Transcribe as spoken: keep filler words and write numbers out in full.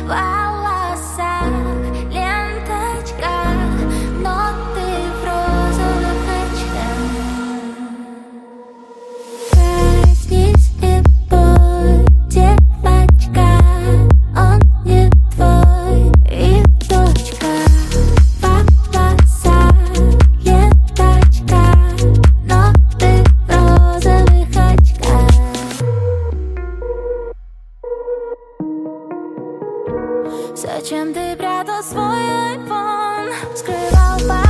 волосах ленточка, но ты в розовых очках. Проснись и пой, девочка, он не твой и точка. В волосах ленточка, но ты в розовых очках. Зачем ты прятал свой айфон, скрывал по